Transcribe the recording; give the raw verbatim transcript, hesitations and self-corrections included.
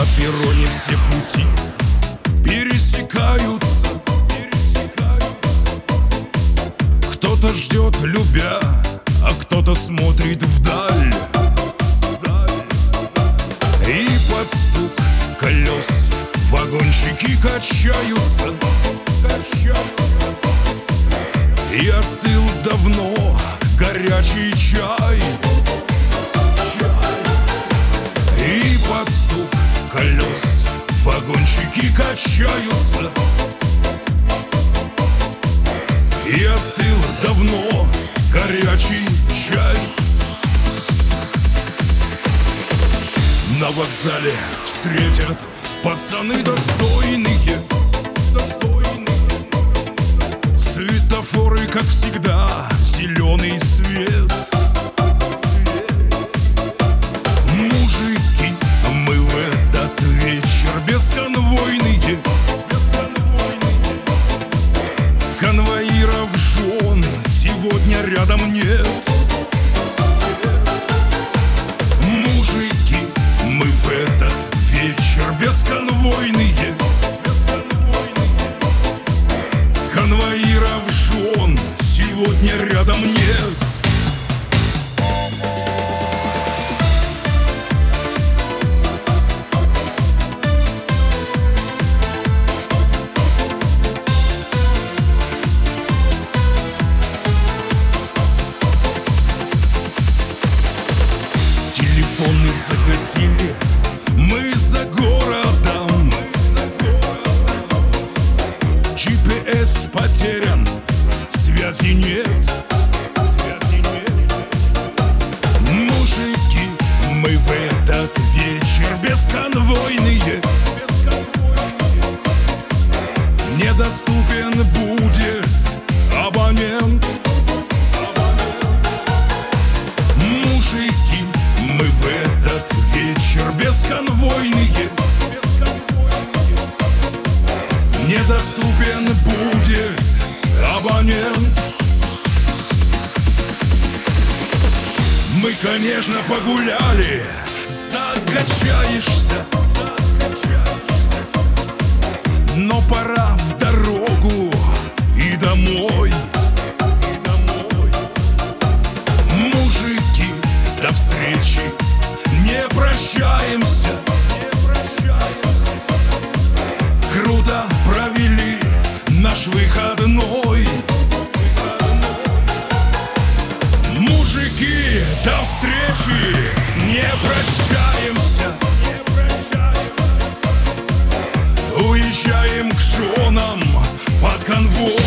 перроне все пути пересекаются. Кто-то ждет, любя, а кто-то смотрит вдаль. И под стук колес вагончики качаются. И остыл давно горячий чай. И под стук колес вагончики качаются. И остыл давно горячий чай. На вокзале встретят пацаны достойные. Светофоры, как всегда, зеленый свет. Мужики, мы в этот вечер бесконвойные. Конвоиров жен сегодня рядом нет. Мужики, мы в этот вечер бесконвойные. Конвоиров жен сегодня рядом нет. Телефоны загасили, мы за городом. джи пи эс потерян, связи нет. Мужики, мы в этот вечер бесконвойные. Недоступен будет абонент. Мужики, мы в этот вечер бесконвойные. Недоступен будет абонент. Мы, конечно, погуляли, закачаешься, но пора в дорогу и домой. Мужики, до встречи, не прощаемся. Круто провели наш выходной. Мужики, до встречи, не прощаемся. Уезжаем к женам под конвой.